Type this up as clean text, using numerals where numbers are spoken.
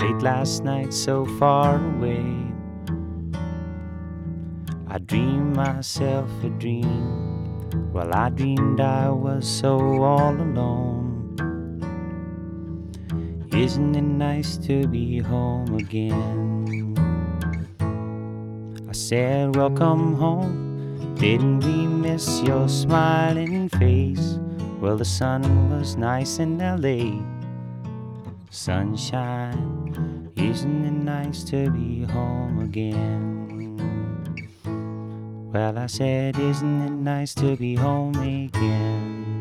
late last night so far away. I dreamed myself a dream. Well, I dreamed I was so all alone. Isn't it nice to be home again? I said, welcome home. Didn't we miss your smiling face? Well, the sun was nice in LA. Sunshine, isn't it nice to be home again? Well, I said, isn't it nice to be home again?